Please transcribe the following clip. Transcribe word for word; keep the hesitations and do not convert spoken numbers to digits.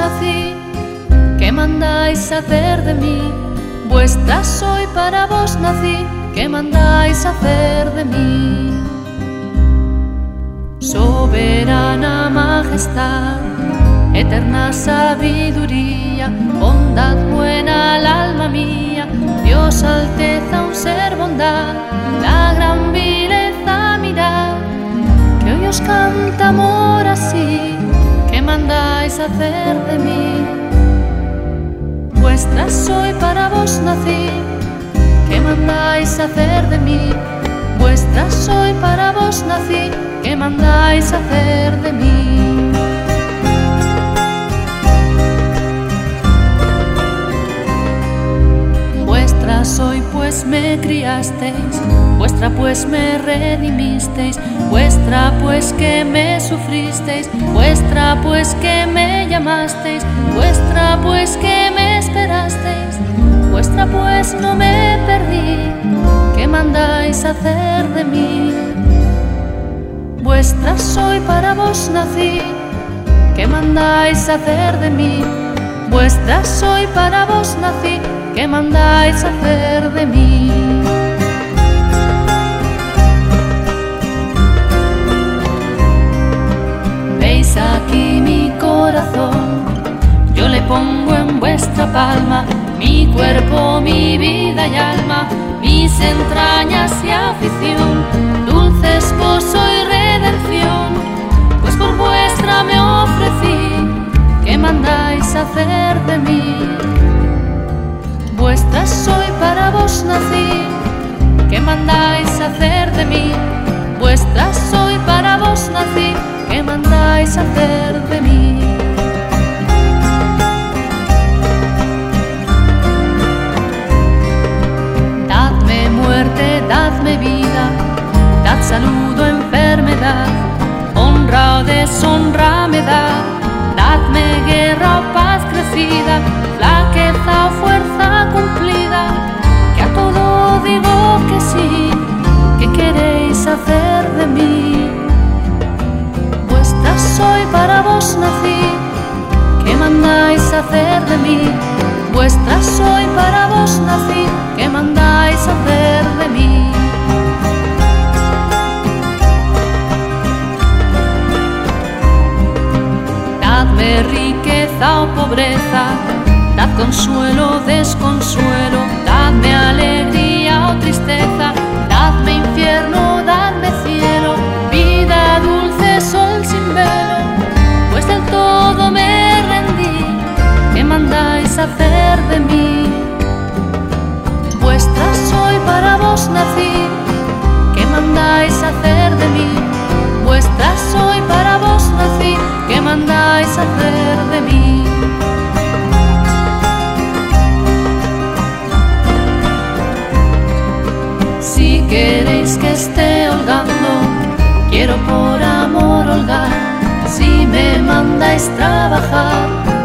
nací, ¿qué mandáis hacer de mí? Vuestra soy, para vos nací, ¿qué mandáis hacer de mí? Soberana majestad, eterna sabiduría, bondad buena al alma mía, Dios alteza, un ser bondad, la gran vileza mirad, que hoy os canta amor así, ¿qué mandáis hacer de mí? Vuestra soy, para vos nací, ¿qué mandáis hacer de mí? Vuestra soy, para vos nací, ¿qué mandáis hacer de mí? Vuestra soy, pues me criasteis, vuestra pues me redimisteis, vuestra pues que me sufristeis, vuestra pues que me llamasteis, vuestra pues que me esperasteis, vuestra pues no me perdí, ¿qué mandáis hacer de mí? Vuestra soy, para vos nací, ¿qué mandáis hacer de mí? Vuestra soy, para vos nací, ¿qué mandáis hacer de mí? Veis aquí mi corazón, yo le pongo en vuestra palma mi cuerpo, mi vida y alma, mis entrañas y afición, dulce esposo y redención, pues por vuestra me ofrecí, ¿qué mandáis hacer de mí? Vuestra soy, para vos nací, ¿qué mandáis hacer de mí? Vuestra soy, para vos nací, ¿qué mandáis hacer de mí? Dadme muerte, dadme vida, dad salud o enfermedad, honra o deshonra me da, dadme guerra o paz crecida, flaqueza o fuerza cumplida, que a todo digo que sí, ¿qué queréis hacer de mí? Vuestra soy, para vos nací, ¿qué mandáis hacer de mí? Vuestra soy, para vos nací, ¿qué mandáis hacer de mí? Dadme riqueza o pobreza, dad consuelo o desconsuelo, dadme alegría o tristeza, dadme infierno, dadme cielo, vida dulce, sol sin velo, pues del todo me rendí, ¿qué mandáis hacer de mí? Vuestra soy, para vos nací, ¿qué mandáis hacer de mí? Vuestra soy, para vos nací, ¿qué mandáis hacer de mí? Si queréis que esté holgando, quiero por amor holgar, si me mandáis trabajar,